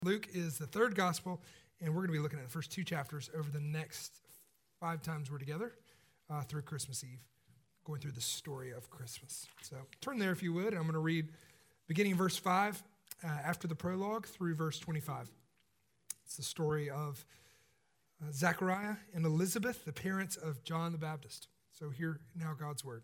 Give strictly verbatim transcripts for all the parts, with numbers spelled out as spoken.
Luke is the third gospel, and we're going to be looking at the first two chapters over the next five times we're together uh, through Christmas Eve, going through the story of Christmas. So turn there if you would. I'm going to read beginning verse five uh, after the prologue through verse twenty-five. It's the story of uh, Zechariah and Elizabeth, the parents of John the Baptist. So hear now God's word.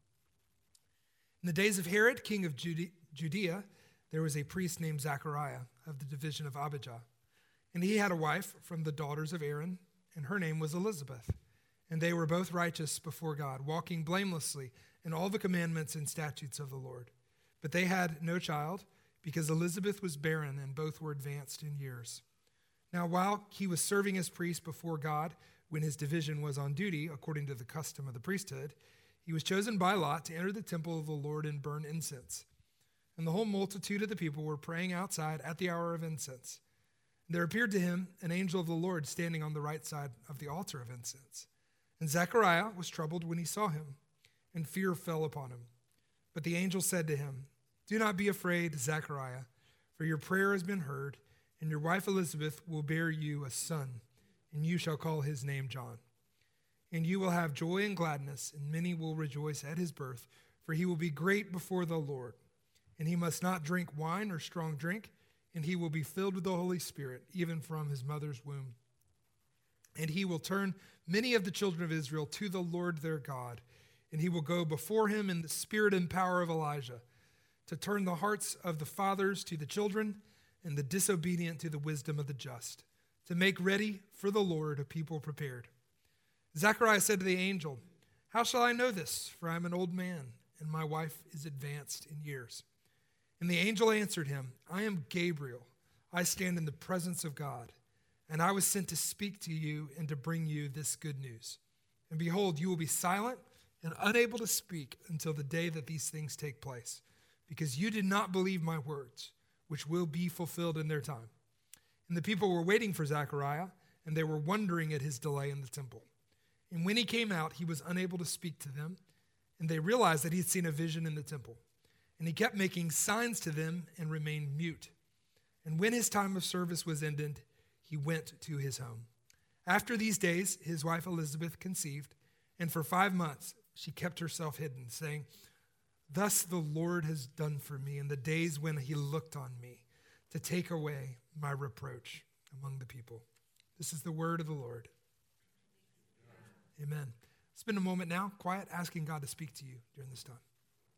In the days of Herod, king of Jude- Judea, there was a priest named Zechariah of the division of Abijah. And he had a wife from the daughters of Aaron, and her name was Elizabeth. And they were both righteous before God, walking blamelessly in all the commandments and statutes of the Lord. But they had no child, because Elizabeth was barren, and both were advanced in years. Now while he was serving as priest before God, when his division was on duty, according to the custom of the priesthood, he was chosen by lot to enter the temple of the Lord and burn incense. And the whole multitude of the people were praying outside at the hour of incense. And there appeared to him an angel of the Lord standing on the right side of the altar of incense. And Zechariah was troubled when he saw him, and fear fell upon him. But the angel said to him, "Do not be afraid, Zechariah, for your prayer has been heard, and your wife Elizabeth will bear you a son, and you shall call his name John. And you will have joy and gladness, and many will rejoice at his birth, for he will be great before the Lord. And he must not drink wine or strong drink, and he will be filled with the Holy Spirit, even from his mother's womb. And he will turn many of the children of Israel to the Lord their God, and he will go before him in the spirit and power of Elijah, to turn the hearts of the fathers to the children, and the disobedient to the wisdom of the just, to make ready for the Lord a people prepared." Zechariah said to the angel, "How shall I know this? For I am an old man, and my wife is advanced in years." And the angel answered him, "I am Gabriel. I stand in the presence of God, and I was sent to speak to you and to bring you this good news. And behold, you will be silent and unable to speak until the day that these things take place, because you did not believe my words, which will be fulfilled in their time." And the people were waiting for Zechariah, and they were wondering at his delay in the temple. And when he came out, he was unable to speak to them, and they realized that he had seen a vision in the temple. And he kept making signs to them and remained mute. And when his time of service was ended, he went to his home. After these days, his wife Elizabeth conceived, and for five months she kept herself hidden, saying, "Thus the Lord has done for me in the days when he looked on me, to take away my reproach among the people." This is the word of the Lord. Amen. Amen. Spend a moment now, quiet, asking God to speak to you during this time.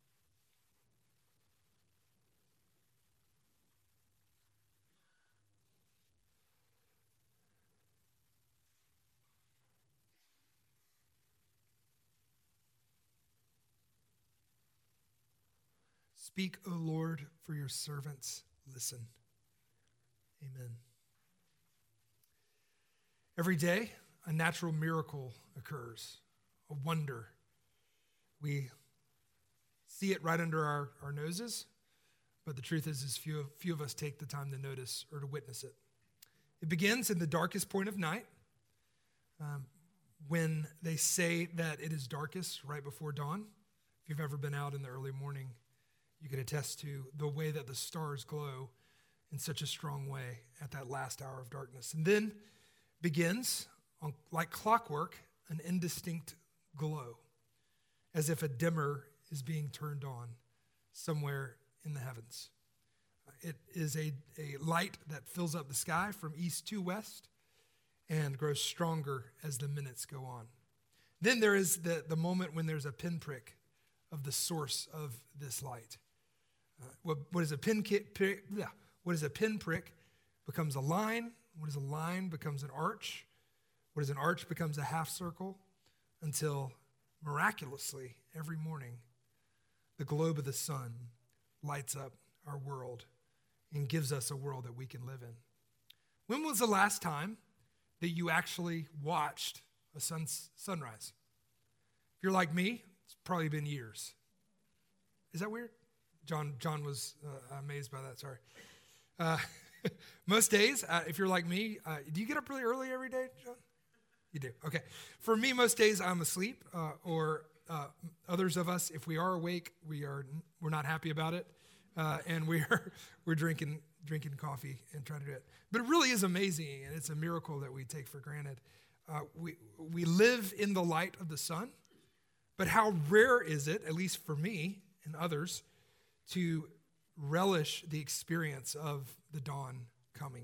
Speak, O Lord, for your servants listen. Amen. Every day, a natural miracle occurs, a wonder. We see it right under our, our noses, but the truth is, is few, few of us take the time to notice or to witness it. It begins in the darkest point of night, um, when they say that it is darkest right before dawn. If you've ever been out in the early morning, you can attest to the way that the stars glow in such a strong way at that last hour of darkness. And then begins, on, like clockwork, an indistinct glow, as if a dimmer is being turned on somewhere in the heavens. It is a, a light that fills up the sky from east to west and grows stronger as the minutes go on. Then there is the, the moment when there's a pinprick of the source of this light. Uh, what, what is a pin prick? Yeah, what is a pinprick becomes a line. What is a line becomes an arch. What is an arch becomes a half circle, until miraculously every morning the globe of the sun lights up our world and gives us a world that we can live in. When was the last time that you actually watched a sun, sunrise? If you're like me, it's probably been years. Is that weird? John John was uh, amazed by that, sorry. Uh, most days, uh, if you're like me, uh, do you get up really early every day, John? You do, okay. For me, most days I'm asleep, uh, or uh, others of us, if we are awake, we are, we're not happy about it. uh, and we're we're drinking drinking coffee and trying to do it. But it really is amazing, and it's a miracle that we take for granted. Uh, we we live in the light of the sun, but how rare is it, at least for me and others, to relish the experience of the dawn coming.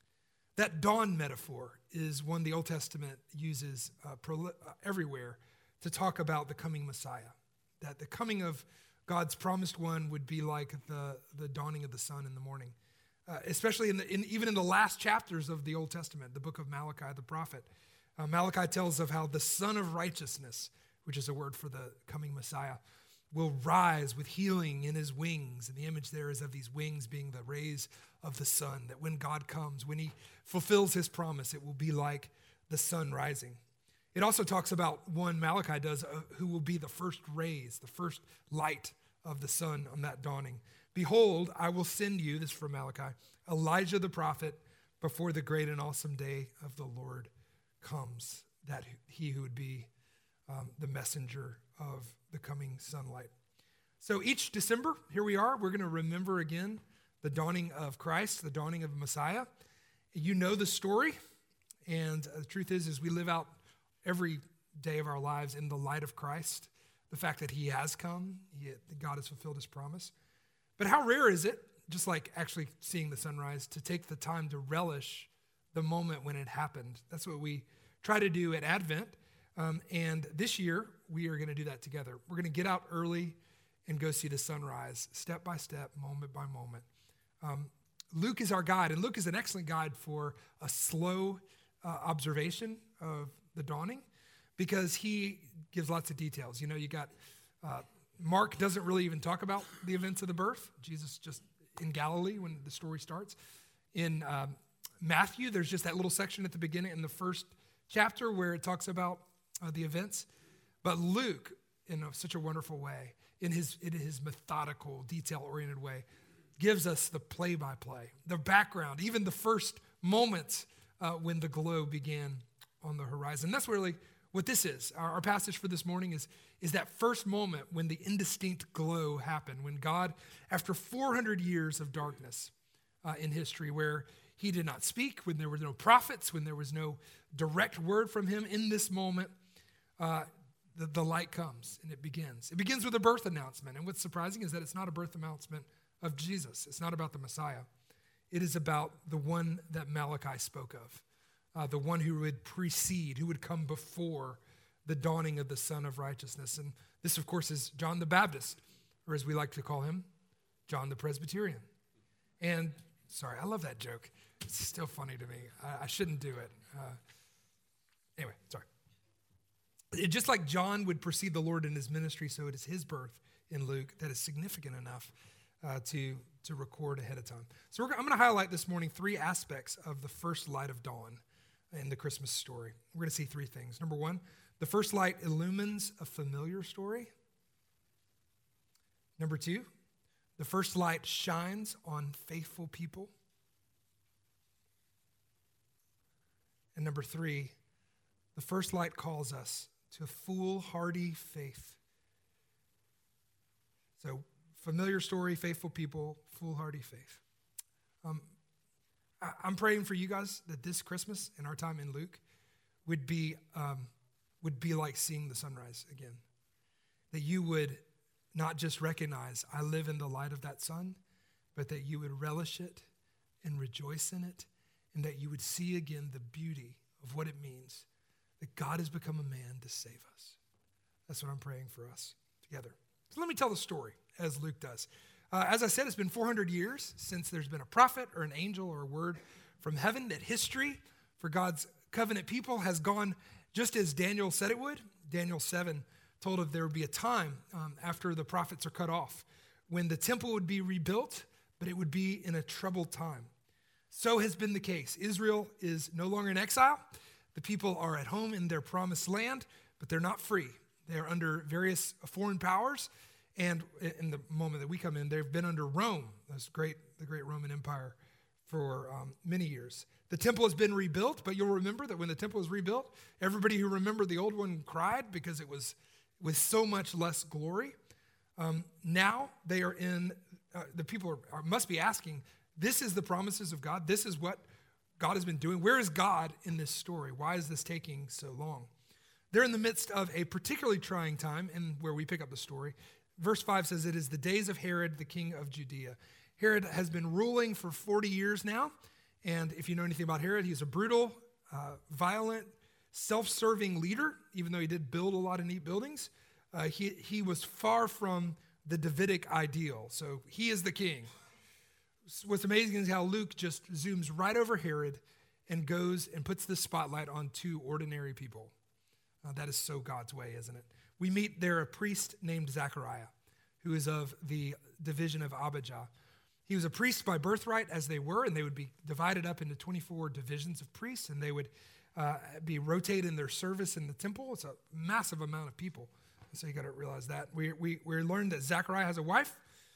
That dawn metaphor is one the Old Testament uses uh, proli- uh, everywhere to talk about the coming Messiah, that the coming of God's promised one would be like the, the dawning of the sun in the morning, uh, especially in the, in, even in the last chapters of the Old Testament, the book of Malachi, the prophet. Uh, Malachi tells of how the Son of Righteousness, which is a word for the coming Messiah, will rise with healing in his wings. And the image there is of these wings being the rays of the sun, that when God comes, when he fulfills his promise, it will be like the sun rising. It also talks about one Malachi does, uh, who will be the first rays, the first light of the sun on that dawning. Behold, I will send you, this is from Malachi, Elijah the prophet, before the great and awesome day of the Lord comes, that he who would be um, the messenger of the coming sunlight. So each December, here we are, we're going to remember again the dawning of Christ, the dawning of Messiah. You know the story, and the truth is, is we live out every day of our lives in the light of Christ, the fact that he has come, he, God has fulfilled his promise. But how rare is it, just like actually seeing the sunrise, to take the time to relish the moment when it happened? That's what we try to do at Advent. Um, and this year, we are going to do that together. We're going to get out early and go see the sunrise, step by step, moment by moment. Um, Luke is our guide, and Luke is an excellent guide for a slow uh, observation of the dawning, because he gives lots of details. You know, you got, uh, Mark doesn't really even talk about the events of the birth. Jesus just in Galilee when the story starts. In um, Matthew, there's just that little section at the beginning in the first chapter where it talks about uh, the events. But Luke, in a, such a wonderful way, in his, in his methodical, detail-oriented way, gives us the play-by-play, the background, even the first moments uh, when the glow began on the horizon. That's really what this is. Our, our passage for this morning is, is that first moment when the indistinct glow happened, when God, after four hundred years of darkness uh, in history, where he did not speak, when there were no prophets, when there was no direct word from him, in this moment, uh, the, the light comes and it begins. It begins with a birth announcement. And what's surprising is that it's not a birth announcement of Jesus. It's not about the Messiah. It is about the one that Malachi spoke of, uh, the one who would precede, who would come before the dawning of the Son of Righteousness. And this, of course, is John the Baptist, or as we like to call him, John the Presbyterian. And, sorry, I love that joke. It's still funny to me. I, I shouldn't do it. Uh, anyway, sorry. It, just like John would precede the Lord in his ministry, so it is his birth in Luke that is significant enough uh, to, to record ahead of time. So we're, I'm going to highlight this morning three aspects of the first light of dawn in the Christmas story. We're going to see three things. Number one, the first light illumines a familiar story. Number two, the first light shines on faithful people. And number three, the first light calls us to foolhardy faith. So, familiar story, faithful people, foolhardy faith. Um, I, I'm praying for you guys that this Christmas and our time in Luke would be um, would be like seeing the sunrise again. That you would not just recognize, I live in the light of that sun, but that you would relish it and rejoice in it, and that you would see again the beauty of what it means that God has become a man to save us. That's what I'm praying for us together. So let me tell the story, as Luke does. Uh, as I said, it's been four hundred years since there's been a prophet or an angel or a word from heaven, that history for God's covenant people has gone just as Daniel said it would. Daniel seven told of there would be a time um, after the prophets are cut off when the temple would be rebuilt, but it would be in a troubled time. So has been the case. Israel is no longer in exile. The people are at home in their promised land, but they're not free. They are under various foreign powers, and in the moment that we come in, they've been under Rome, this great, the great Roman Empire, for um, many years. The temple has been rebuilt, but you'll remember that when the temple was rebuilt, everybody who remembered the old one cried because it was with so much less glory. Um, now they are in uh, the people are, are, must be asking, this is the promises of God? This is what God has been doing? Where is God in this story? Why is this taking so long? They're in the midst of a particularly trying time, and where we pick up the story. Verse five says, it is the days of Herod, the king of Judea. Herod has been ruling for forty years now, and if you know anything about Herod, he's a brutal, uh, violent, self-serving leader. Even though he did build a lot of neat buildings, uh, he, he was far from the Davidic ideal. So he is the king. What's amazing is how Luke just zooms right over Herod and goes and puts the spotlight on two ordinary people. Uh, that is so God's way, isn't it? We meet there a priest named Zechariah, who is of the division of Abijah. He was a priest by birthright, as they were, and they would be divided up into twenty-four divisions of priests, and they would uh, be rotated in their service in the temple. It's a massive amount of people, so you got to realize that. We we we learned that Zechariah has a wife,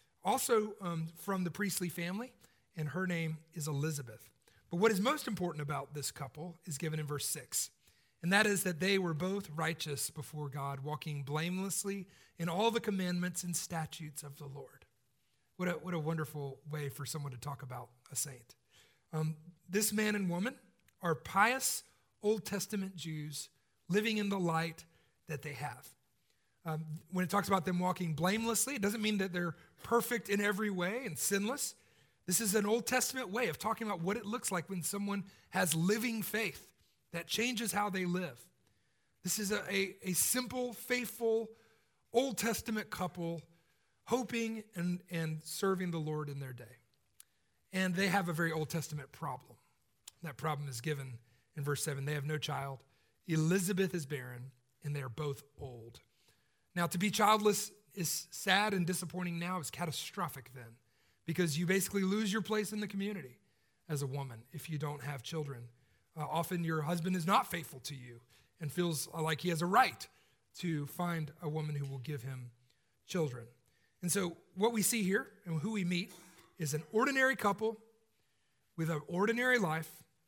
also um, from the priestly family, and her name is Elizabeth. But what is most important about this couple is given in verse six. And that is that they were both righteous before God, walking blamelessly in all the commandments and statutes of the Lord. What a, what a wonderful way for someone to talk about a saint. Um, this man and woman are pious Old Testament Jews living in the light that they have. Um, when it talks about them walking blamelessly, it doesn't mean that they're perfect in every way and sinless. This is an Old Testament way of talking about what it looks like when someone has living faith that changes how they live. This is a, a, a simple, faithful, Old Testament couple hoping and, and serving the Lord in their day. And they have a very Old Testament problem. That problem is given in verse seven. They have no child. Elizabeth is barren, and they are both old. Now, to be childless is sad and disappointing now. It's catastrophic then, because you basically lose your place in the community as a woman if you don't have children. Uh, often your husband is not faithful to you and feels like he has a right to find a woman who will give him children. And so what we see here and who we meet is an ordinary couple with an ordinary life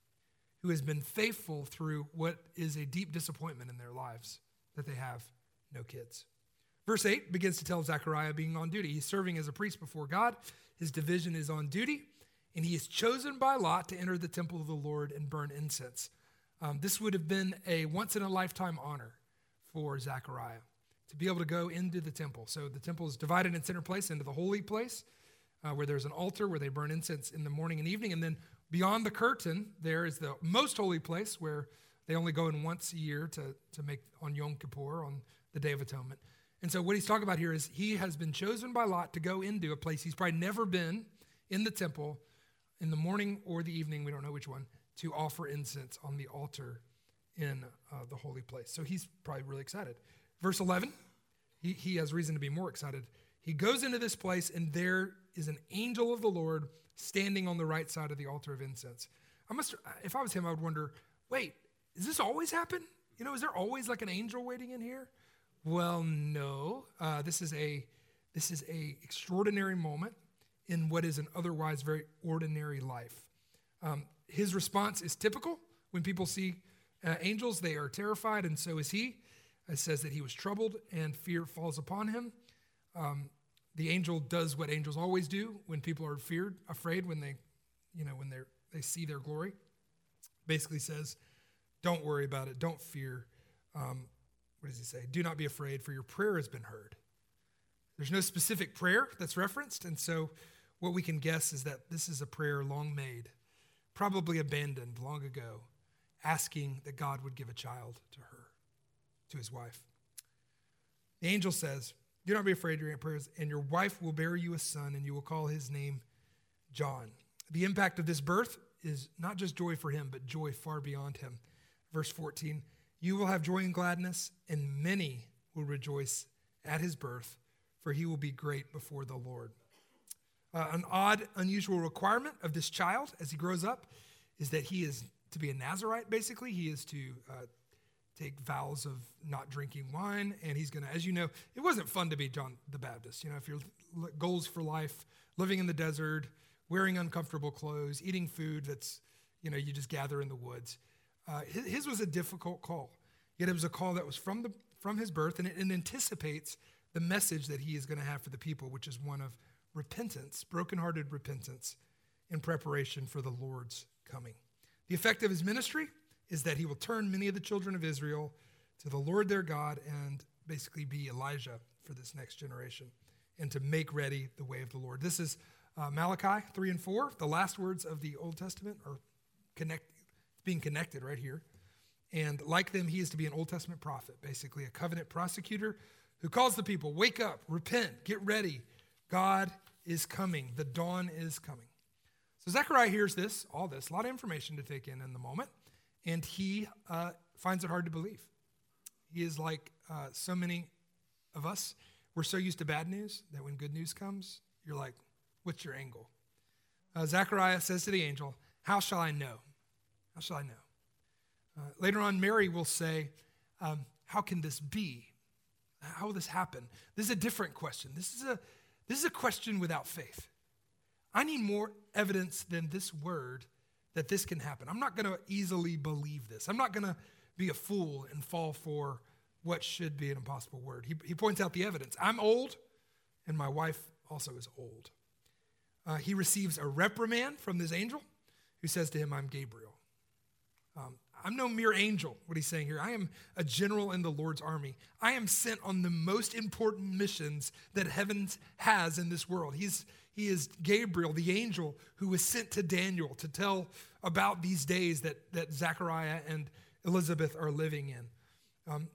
who has been faithful through what is a deep disappointment in their lives, that they have no kids. Verse eight begins to tell Zechariah being on duty. He's serving as a priest before God. His division is on duty. And he is chosen by lot to enter the temple of the Lord and burn incense. Um, this would have been a once-in-a-lifetime honor for Zechariah to be able to go into the temple. So the temple is divided in center place into the holy place, uh, where there's an altar where they burn incense in the morning and evening. And then beyond the curtain, there is the most holy place where they only go in once a year to, to make on Yom Kippur, on the Day of Atonement. And so what he's talking about here is he has been chosen by lot to go into a place he's probably never been in the temple in the morning or the evening, we don't know which one, to offer incense on the altar in uh, the holy place. So he's probably really excited. Verse eleven, he, he has reason to be more excited. He goes into this place, and there is an angel of the Lord standing on the right side of the altar of incense. I must, if I was him, I would wonder, wait, does this always happen? You know, is there always like an angel waiting in here? Well, no. Uh, this is a this is a extraordinary moment in what is an otherwise very ordinary life. Um, his response is typical. When people see uh, angels, they are terrified, and so is he. It says that he was troubled, and fear falls upon him. Um, the angel does what angels always do when people are feared, afraid, when they, you know, when they they see their glory. Basically says, don't worry about it. Don't fear. Um, what does he say? Do not be afraid, for your prayer has been heard. There's no specific prayer that's referenced, and so what we can guess is that this is a prayer long made, probably abandoned long ago, asking that God would give a child to her, to his wife. The angel says, do not be afraid of your prayers, and your wife will bear you a son, and you will call his name John. The impact of this birth is not just joy for him, but joy far beyond him. Verse fourteen, you will have joy and gladness, and many will rejoice at his birth, for he will be great before the Lord. Uh, an odd, unusual requirement of this child as he grows up is that he is to be a Nazirite, basically. He is to uh, take vows of not drinking wine, and he's going to, as you know, it wasn't fun to be John the Baptist. You know, if your goals for life, living in the desert, wearing uncomfortable clothes, eating food that's, you know, you just gather in the woods. Uh, his, his was a difficult call, yet it was a call that was from the from his birth, and it, it anticipates the message that he is going to have for the people, which is one of repentance, brokenhearted repentance, in preparation for the Lord's coming. The effect of his ministry is that he will turn many of the children of Israel to the Lord their God and basically be Elijah for this next generation and to make ready the way of the Lord. This is uh, Malachi three and four. The last words of the Old Testament are connect, being connected right here. And like them, he is to be an Old Testament prophet, basically a covenant prosecutor who calls the people, wake up, repent, get ready. God is coming. The dawn is coming. So Zechariah hears this, all this, a lot of information to take in in the moment, and he uh, finds it hard to believe. He is like uh, so many of us. We're so used to bad news that when good news comes, you're like, what's your angle? Uh, Zechariah says to the angel, how shall I know? How shall I know? Uh, later on, Mary will say, um, how can this be? How will this happen? This is a different question. This is a, this is a question without faith. I need more evidence than this word that this can happen. I'm not going to easily believe this. I'm not going to be a fool and fall for what should be an impossible word. He, he points out the evidence. I'm old, and my wife also is old. Uh, he receives a reprimand from this angel who says to him, I'm Gabriel. Um, I'm no mere angel, what he's saying here. I am a general in the Lord's army. I am sent on the most important missions that heaven has in this world. He's, he is Gabriel, the angel who was sent to Daniel to tell about these days that, that Zechariah and Elizabeth are living in. Um,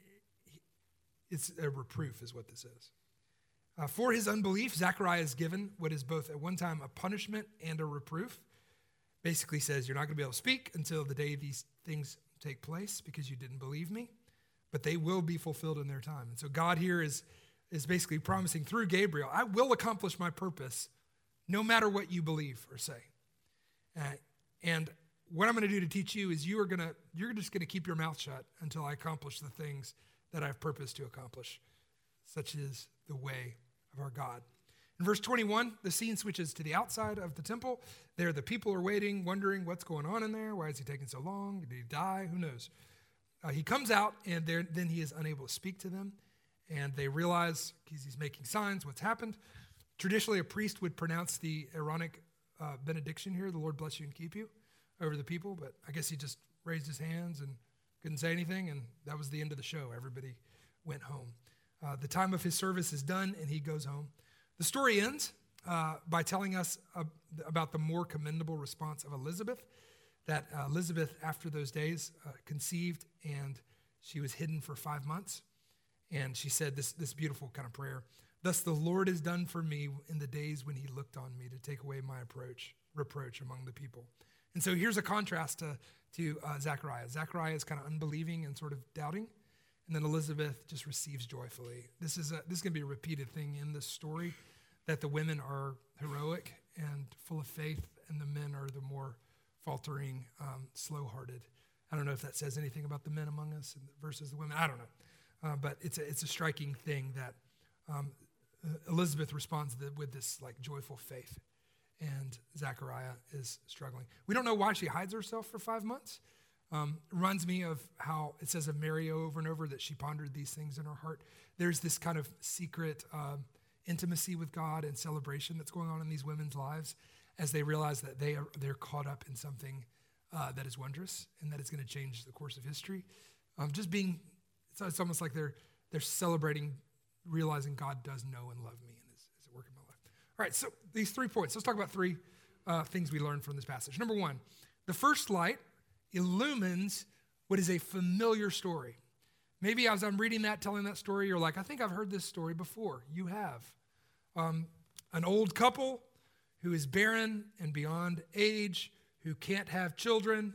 it's a reproof is what this is. Uh, for his unbelief, Zechariah is given what is both at one time a punishment and a reproof. Basically says, you're not going to be able to speak until the day these things take place because you didn't believe me, but they will be fulfilled in their time. And so God here is, is basically promising through Gabriel, I will accomplish my purpose no matter what you believe or say. Uh, and what I'm going to do to teach you is you are going to, you're just going to keep your mouth shut until I accomplish the things that I've purposed to accomplish. Such is the way of our God. In verse twenty-one, the scene switches to the outside of the temple. There the people are waiting, wondering what's going on in there. Why is he taking so long? Did he die? Who knows? Uh, he comes out, and then he is unable to speak to them. And they realize, because he's making signs, what's happened. Traditionally, a priest would pronounce the Aaronic uh, benediction here, the Lord bless you and keep you, over the people. But I guess he just raised his hands and couldn't say anything, and that was the end of the show. Everybody went home. Uh, the time of his service is done, and he goes home. The story ends uh, by telling us uh, about the more commendable response of Elizabeth, that uh, Elizabeth, after those days, uh, conceived, and she was hidden for five months. And she said this, this beautiful kind of prayer, thus the Lord has done for me in the days when he looked on me to take away my approach, reproach among the people. And so here's a contrast to, to uh, Zechariah. Zechariah is kind of unbelieving and sort of doubting. And then Elizabeth just receives joyfully. This is a, this is going to be a repeated thing in this story, that the women are heroic and full of faith, and the men are the more faltering, um, slow-hearted. I don't know if that says anything about the men among us versus the women. I don't know. Uh, but it's a, it's a striking thing that um, Elizabeth responds with this like joyful faith, and Zechariah is struggling. We don't know why she hides herself for five months. Um, reminds me of how it says of Mary over and over that she pondered these things in her heart. There's this kind of secret um, intimacy with God and celebration that's going on in these women's lives as they realize that they are they're caught up in something uh, that is wondrous and that is going to change the course of history. Um, just being, it's, it's almost like they're they're celebrating, realizing God does know and love me and is, is at work in my life. All right, so these three points. Let's talk about three uh, things we learned from this passage. Number one, the first light illumines what is a familiar story. Maybe as I'm reading that, telling that story, you're like, I think I've heard this story before. You have. Um, an old couple who is barren and beyond age, who can't have children,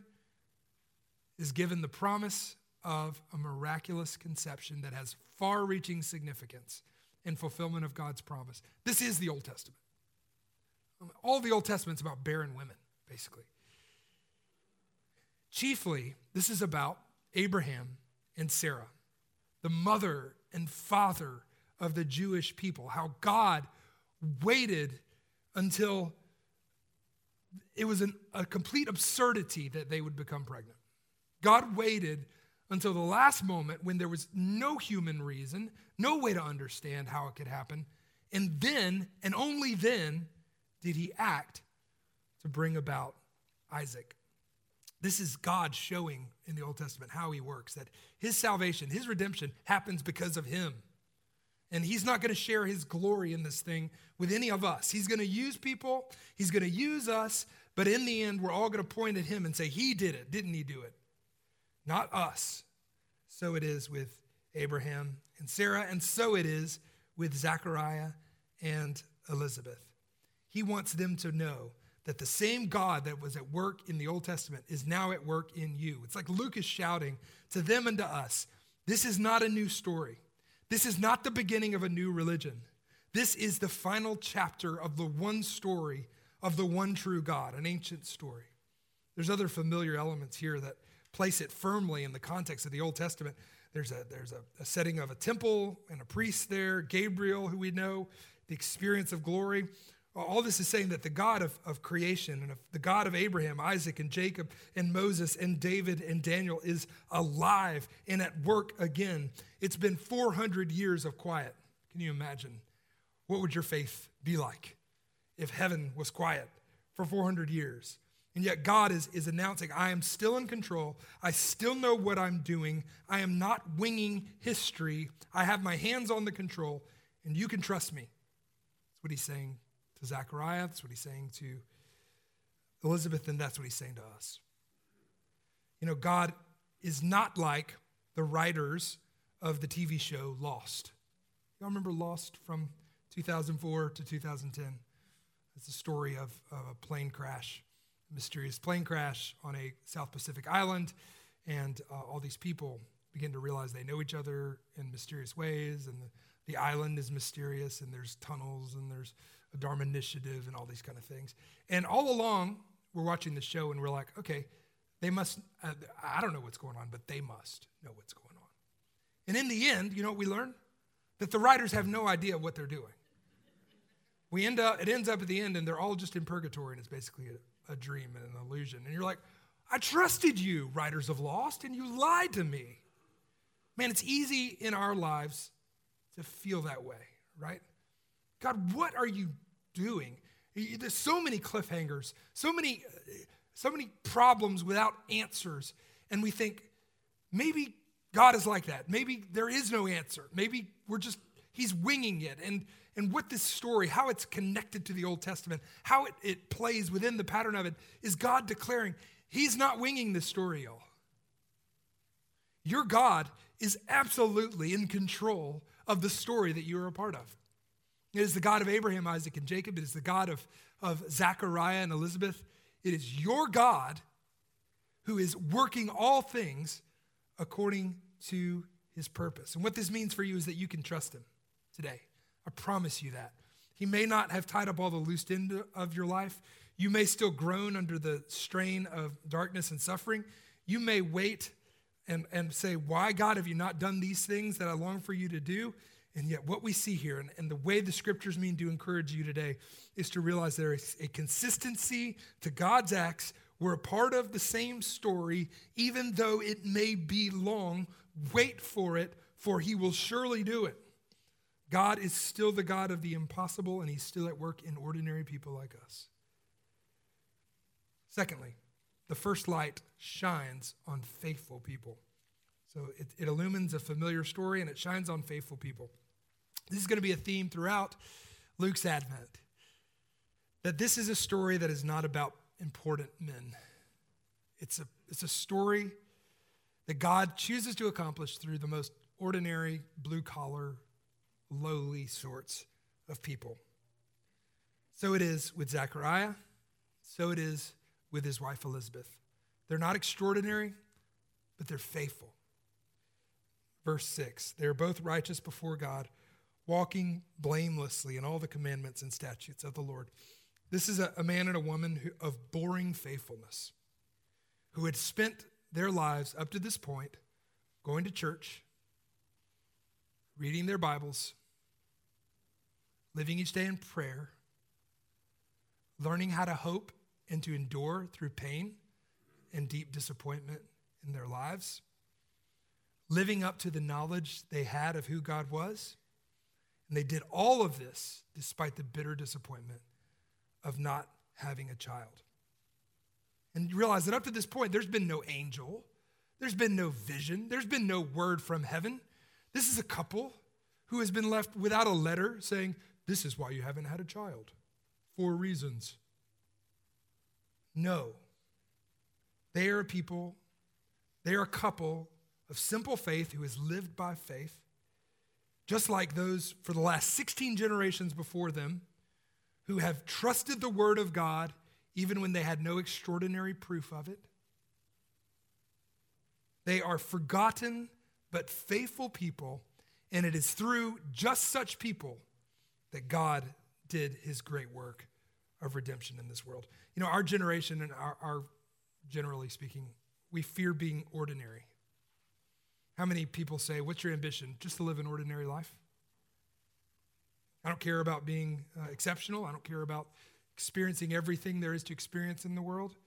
is given the promise of a miraculous conception that has far-reaching significance in fulfillment of God's promise. This is the Old Testament. All the Old Testament's about barren women, basically. Chiefly, this is about Abraham and Sarah, the mother and father of the Jewish people, how God waited until it was an, a complete absurdity that they would become pregnant. God waited until the last moment when there was no human reason, no way to understand how it could happen, And then, and only then, did he act to bring about Isaac. This is God showing in the Old Testament how he works, that his salvation, his redemption happens because of him. And he's not going to share his glory in this thing with any of us. He's going to use people, he's going to use us, but in the end, we're all going to point at him and say, he did it, didn't he do it? Not us. So it is with Abraham and Sarah, and so it is with Zechariah and Elizabeth. He wants them to know that the same God that was at work in the Old Testament is now at work in you. It's like Luke is shouting to them and to us, this is not a new story. This is not the beginning of a new religion. This is the final chapter of the one story of the one true God, an ancient story. There's other familiar elements here that place it firmly in the context of the Old Testament. There's a, there's a, a setting of a temple and a priest there, Gabriel, who we know, the experience of glory. All this is saying that the God of, of creation and of the God of Abraham, Isaac, and Jacob, and Moses, and David, and Daniel is alive and at work again. It's been four hundred years of quiet. Can you imagine? What would your faith be like if heaven was quiet for four hundred years? And yet God is, is announcing, I am still in control. I still know what I'm doing. I am not winging history. I have my hands on the control, and you can trust me. That's what he's saying to Zechariah. That's what he's saying to Elizabeth, and that's what he's saying to us. You know, God is not like the writers of the T V show Lost. Y'all remember Lost from two thousand four to two thousand ten? It's a story of, of a plane crash, a mysterious plane crash on a South Pacific island, and uh, all these people begin to realize they know each other in mysterious ways, and the, the island is mysterious, and there's tunnels, and there's a Dharma initiative, and all these kind of things. And all along, we're watching the show, and we're like, okay, they must, uh, I don't know what's going on, but they must know what's going on. And in the end, you know what we learn? That the writers have no idea what they're doing. We end up, it ends up at the end, and they're all just in purgatory, and it's basically a, a dream and an illusion. And you're like, I trusted you, writers of Lost, and you lied to me. Man, it's easy in our lives to feel that way, right? God, what are you doing? There's so many cliffhangers, so many, so many problems without answers. And we think, maybe God is like that. Maybe there is no answer. Maybe we're just, he's winging it. And, and what this story, how it's connected to the Old Testament, how it, it plays within the pattern of it, is God declaring, he's not winging this story, y'all. Your God is absolutely in control of the story that you are a part of. It is the God of Abraham, Isaac, and Jacob. It is the God of, of Zechariah and Elizabeth. It is your God who is working all things according to his purpose. And what this means for you is that you can trust him today. I promise you that. He may not have tied up all the loose ends of your life. You may still groan under the strain of darkness and suffering. You may wait and, and say, why, God, have you not done these things that I long for you to do? And yet what we see here, and, and the way the scriptures mean to encourage you today, is to realize there is a consistency to God's acts. We're a part of the same story, even though it may be long. Wait for it, for he will surely do it. God is still the God of the impossible, and he's still at work in ordinary people like us. Secondly, the first light shines on faithful people. So it, it illumines a familiar story, and it shines on faithful people. This is going to be a theme throughout Luke's Advent, that this is a story that is not about important men. It's a, it's a story that God chooses to accomplish through the most ordinary, blue-collar, lowly sorts of people. So it is with Zechariah. So it is with his wife Elizabeth. They're not extraordinary, but they're faithful. Verse six, they are both righteous before God, walking blamelessly in all the commandments and statutes of the Lord. This is a, a man and a woman who, of boring faithfulness, who had spent their lives up to this point going to church, reading their Bibles, living each day in prayer, learning how to hope and to endure through pain and deep disappointment in their lives, living up to the knowledge they had of who God was, And they did all of this despite the bitter disappointment of not having a child. And you realize that up to this point, there's been no angel. There's been no vision. There's been no word from heaven. This is a couple who has been left without a letter saying, this is why you haven't had a child. Four reasons. No. They are a people, they are a couple of simple faith who has lived by faith, just like those for the last sixteen generations before them, who have trusted the word of God even when they had no extraordinary proof of it. They are forgotten but faithful people, and it is through just such people that God did his great work of redemption in this world. You know, our generation and our, our generally speaking, we fear being ordinary. How many people say, what's your ambition? Just to live an ordinary life? I don't care about being uh, exceptional. I don't care about experiencing everything there is to experience in the world.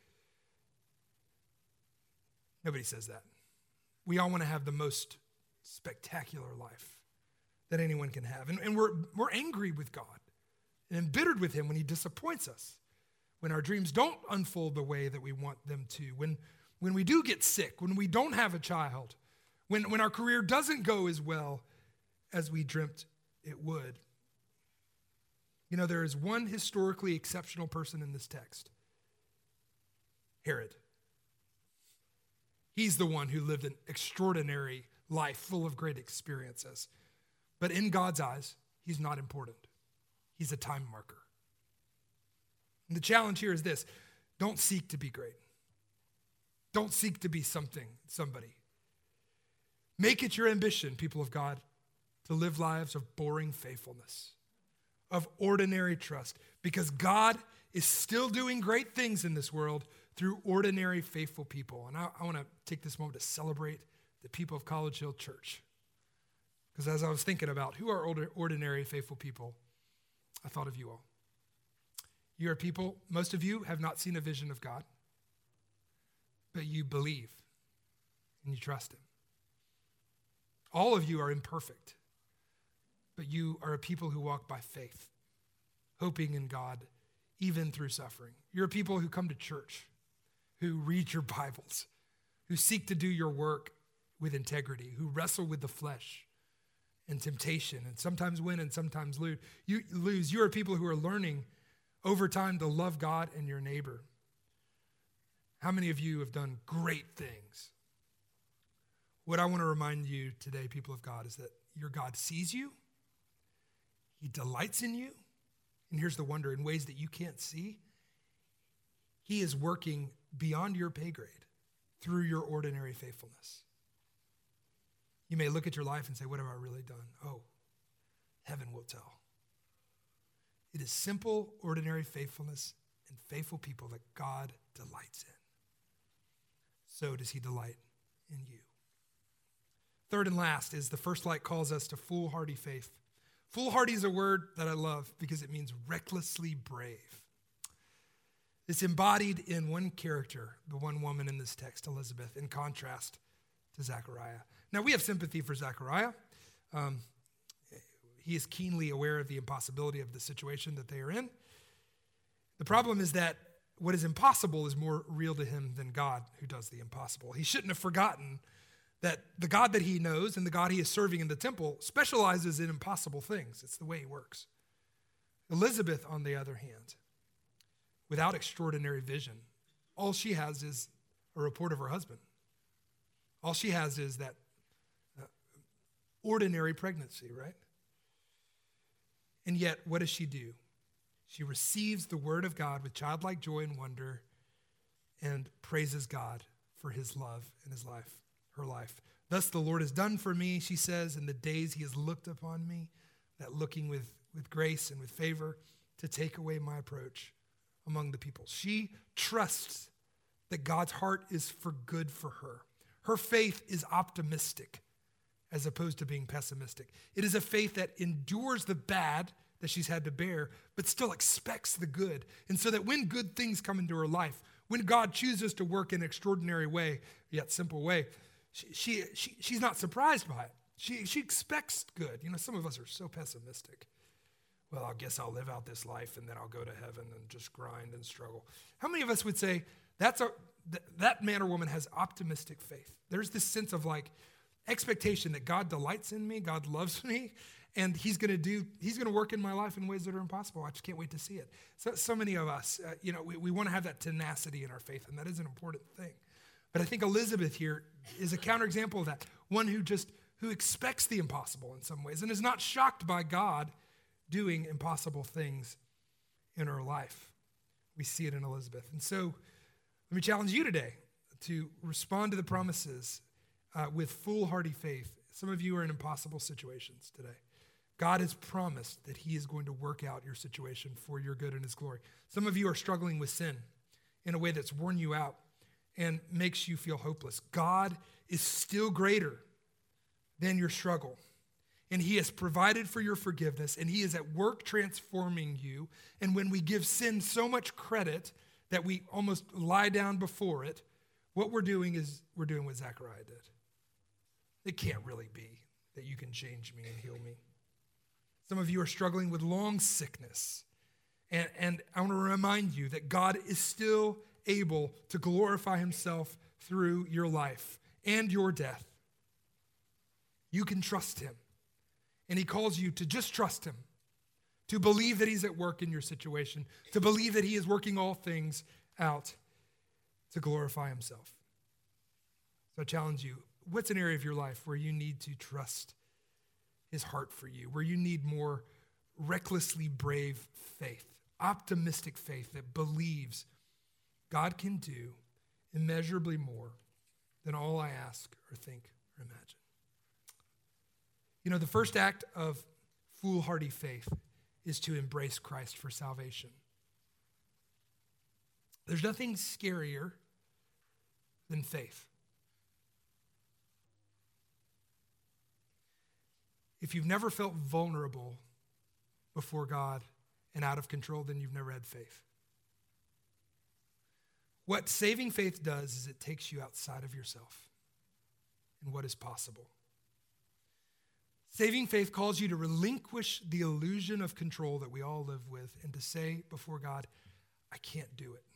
Nobody says that. We all want to have the most spectacular life that anyone can have. And, and we're, we're angry with God and embittered with him when he disappoints us, when our dreams don't unfold the way that we want them to, when, when we do get sick, when we don't have a child, when, when our career doesn't go as well as we dreamt it would. You know, there is one historically exceptional person in this text, Herod. He's the one who lived an extraordinary life full of great experiences. But in God's eyes, he's not important. He's a time marker. And the challenge here is this: don't seek to be great. Don't seek to be something, somebody. Make it your ambition, people of God, to live lives of boring faithfulness, of ordinary trust, because God is still doing great things in this world through ordinary faithful people. And I, I want to take this moment to celebrate the people of College Hill Church. Because as I was thinking about who are ordinary faithful people, I thought of you all. You are people, most of you have not seen a vision of God, but you believe and you trust him. All of you are imperfect, but you are a people who walk by faith, hoping in God, even through suffering. You're a people who come to church, who read your Bibles, who seek to do your work with integrity, who wrestle with the flesh and temptation, and sometimes win and sometimes lose. You lose. You are people who are learning over time to love God and your neighbor. How many of you have done great things? What I want to remind you today, people of God, is that your God sees you. He delights in you. And here's the wonder: in ways that you can't see, he is working beyond your pay grade through your ordinary faithfulness. You may look at your life and say, what have I really done? Oh, heaven will tell. It is simple, ordinary faithfulness and faithful people that God delights in. So does he delight in you. Third and last is the first light calls us to foolhardy faith. Foolhardy is a word that I love because it means recklessly brave. It's embodied in one character, the one woman in this text, Elizabeth, in contrast to Zechariah. Now, we have sympathy for Zechariah. Um, he is keenly aware of the impossibility of the situation that they are in. The problem is that what is impossible is more real to him than God, who does the impossible. He shouldn't have forgotten that the God that he knows and the God he is serving in the temple specializes in impossible things. It's the way he works. Elizabeth, on the other hand, without extraordinary vision, all she has is a report of her husband. All she has is that uh, ordinary pregnancy, right? And yet, what does she do? She receives the word of God with childlike joy and wonder and praises God for his love in his life, her life. Thus the Lord has done for me, she says, in the days he has looked upon me, that looking with, with grace and with favor to take away my approach among the people. She trusts that God's heart is for good for her. Her faith is optimistic as opposed to being pessimistic. It is a faith that endures the bad that she's had to bear, but still expects the good. And so that when good things come into her life, when God chooses to work in an extraordinary way, yet simple way, she, she, she she's not surprised by it. She, she expects good. You know, some of us are so pessimistic. Well, I guess I'll live out this life and then I'll go to heaven and just grind and struggle. How many of us would say that's a, th- that man or woman has optimistic faith? There's this sense of like expectation that God delights in me, God loves me, and he's going to do, he's going to work in my life in ways that are impossible. I just can't wait to see it. So, so many of us, uh, you know, we, we want to have that tenacity in our faith, and that is an important thing. But I think Elizabeth here is a counterexample of that, one who just, who expects the impossible in some ways and is not shocked by God doing impossible things in her life. We see it in Elizabeth. And so let me challenge you today to respond to the promises uh, with foolhardy faith. Some of you are in impossible situations today. God has promised that he is going to work out your situation for your good and his glory. Some of you are struggling with sin in a way that's worn you out and makes you feel hopeless. God is still greater than your struggle. And he has provided for your forgiveness, and he is at work transforming you. And when we give sin so much credit that we almost lie down before it, what we're doing is we're doing what Zechariah did. It can't really be that you can change me and heal me. Some of you are struggling with long sickness. And, and I want to remind you that God is still able to glorify himself through your life and your death. You can trust him. And he calls you to just trust him, to believe that he's at work in your situation, to believe that he is working all things out to glorify himself. So I challenge you, what's an area of your life where you need to trust his heart for you, where you need more recklessly brave faith, optimistic faith that believes God can do immeasurably more than all I ask or think or imagine? You know, the first act of foolhardy faith is to embrace Christ for salvation. There's nothing scarier than faith. If you've never felt vulnerable before God and out of control, then you've never had faith. What saving faith does is it takes you outside of yourself and what is possible. Saving faith calls you to relinquish the illusion of control that we all live with and to say before God, I can't do it.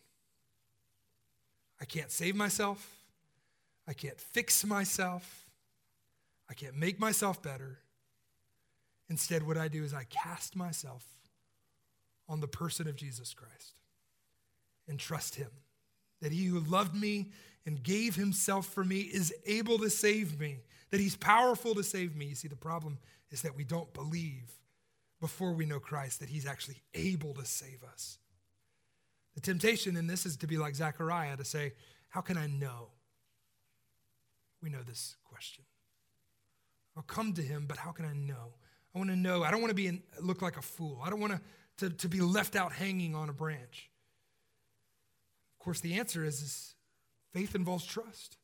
I can't save myself. I can't fix myself. I can't make myself better. Instead, what I do is I cast myself on the person of Jesus Christ and trust him, that he who loved me and gave himself for me is able to save me, that he's powerful to save me. You see, the problem is that we don't believe before we know Christ that he's actually able to save us. The temptation in this is to be like Zechariah, to say, how can I know? We know this question. I'll come to him, but how can I know? I want to know. I don't want to be in, look like a fool. I don't want to, to, to be left out hanging on a branch. Of course, the answer is, is faith involves trust.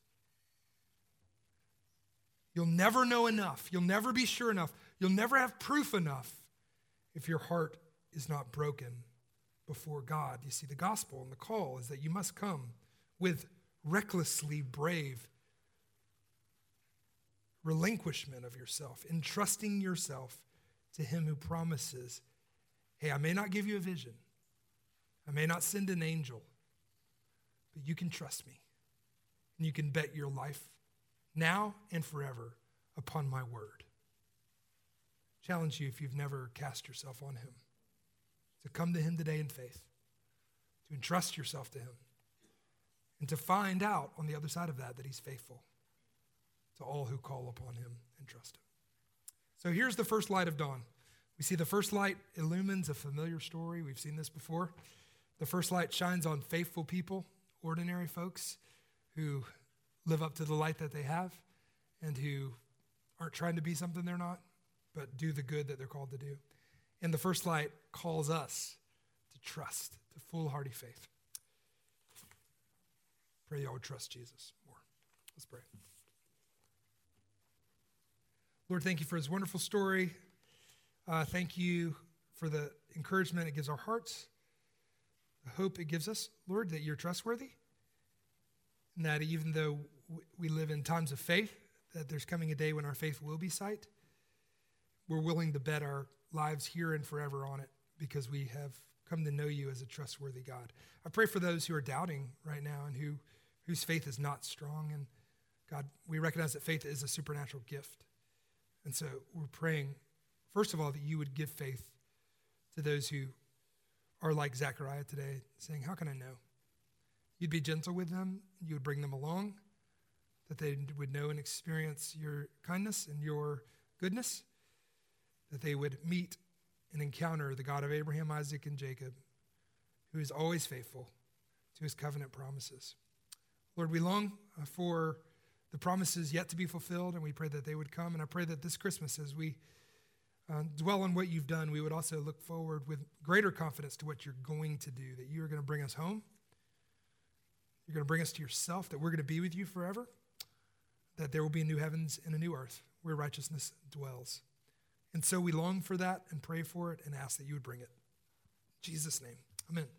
You'll never know enough. You'll never be sure enough. You'll never have proof enough if your heart is not broken before God. You see, the gospel and the call is that you must come with recklessly brave relinquishment of yourself, entrusting yourself to him who promises, hey, I may not give you a vision. I may not send an angel, but you can trust me. And you can bet your life now and forever upon my word. Challenge you, if you've never cast yourself on him, to come to him today in faith, to entrust yourself to him, and to find out on the other side of that that he's faithful to all who call upon him and trust him. So here's the first light of dawn. We see the first light illumines a familiar story. We've seen this before. The first light shines on faithful people, ordinary folks who live up to the light that they have and who aren't trying to be something they're not, but do the good that they're called to do. And the first light calls us to trust, to foolhardy faith. Pray y'all would trust Jesus more. Let's pray. Lord, thank you for his wonderful story. Uh, thank you for the encouragement it gives our hearts, the hope it gives us, Lord, that you're trustworthy, and that even though we live in times of faith, that there's coming a day when our faith will be sight. We're willing to bet our lives here and forever on it because we have come to know you as a trustworthy God. I pray for those who are doubting right now and who whose faith is not strong. And God, we recognize that faith is a supernatural gift. And so we're praying, first of all, that you would give faith to those who are like Zechariah today, saying, how can I know? You'd be gentle with them. You would bring them along, that they would know and experience your kindness and your goodness, that they would meet and encounter the God of Abraham, Isaac, and Jacob, who is always faithful to his covenant promises. Lord, we long for the promises yet to be fulfilled, and we pray that they would come. And I pray that this Christmas, as we uh, dwell on what you've done, we would also look forward with greater confidence to what you're going to do, that you are going to bring us home. You're going to bring us to yourself, that we're going to be with you forever, that there will be new heavens and a new earth where righteousness dwells. And so we long for that and pray for it and ask that you would bring it. In Jesus' name, amen.